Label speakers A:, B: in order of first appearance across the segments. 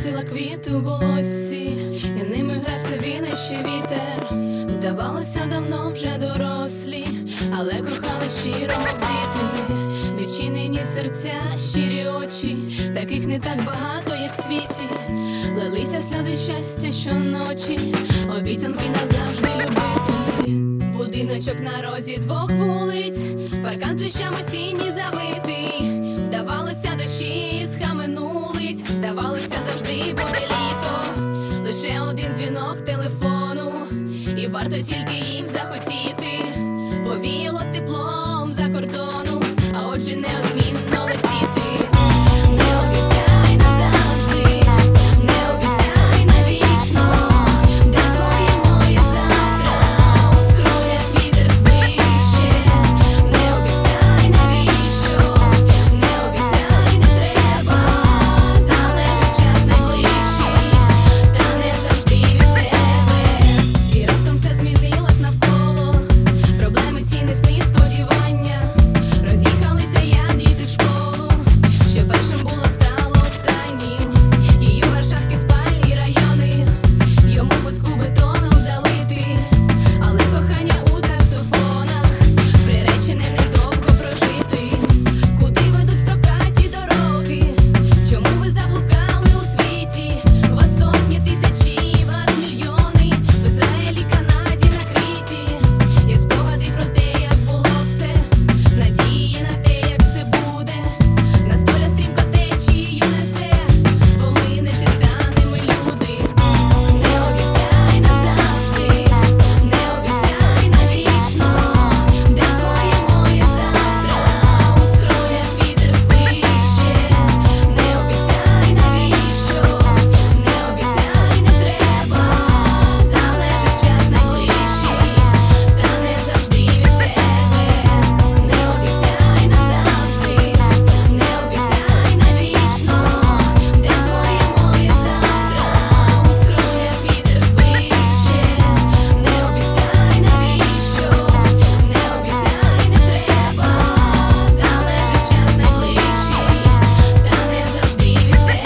A: носила квіти у волоссі, і ними грався він і ще вітер. Здавалося, давно вже дорослі, але кохали щиро, мов діти. Відчинені серця, щирі очі, таких не так багато є в світі. Лилися сльози щастя щоночі, обіцянки назавжди любити. Будиночок на розі двох вулиць, паркан плющам осінній завитий. Здавалося, дощі схаменулись, здавалося, завжди буде літо. Лише один дзвінок телефону, і варто тільки їм захотіти. Повіяло теплом за кордону, а отже неодмінно летіти. Не обіцяй назавжди, не обіцяй навічно, де твоє моє завтра, у скронях вітер свище. Не обіцяй навіщо, не обіцяй, не треба, залежить час найближчий, та не завжди від тебе. І раптом все змінилось навколо, проблеми ці несли сподівання. Роз'їхалися, як діти в школу, що першим було, стало останнім. Її варшавські спальні райони, йому Москву бетоном залити. Але кохання у таксофонах приречене недовго прожити. Куди ведуть строкаті дороги? Чому ви заблукали у світі? Вас сотні, тисячі, вас мільйони, в Ізраїлі, Канаді, на Криті. Є спогади про те, як було все, надії на те, як все буде. Нас доля стрімко течією несе, бо ми не титани, ми люди. Не обіцяй назавжди, не обіцяй навічно, де твоє моє завтра, у скронях вітер свище. Не обіцяй навіщо, не обіцяй, не треба, залежить час найближчий, та не завжди від тебе. Не обіцяй назавжди, не обіцяй навічно, де твоє моє завтра, у скронях вітер свище. Не обіцяй навіщо, не обіцяй, не треба, залежить час найближчий, та не завжди від тебе.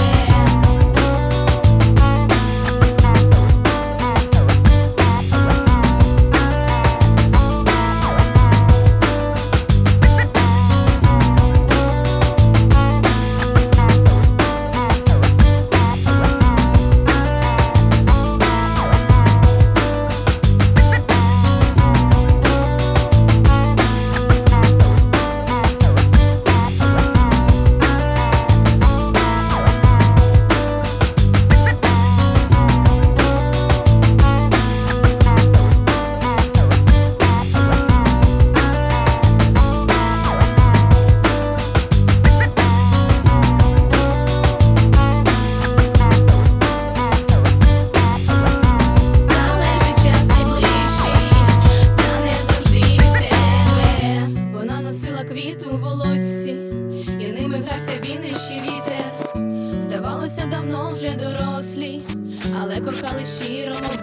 A: Залежить час найближчий, та не завжди від тебе. Вона носила квіти у волоссі, і ними грався він і ще вітер. Здавалося, давно вже дорослі, але кохали щиро, мов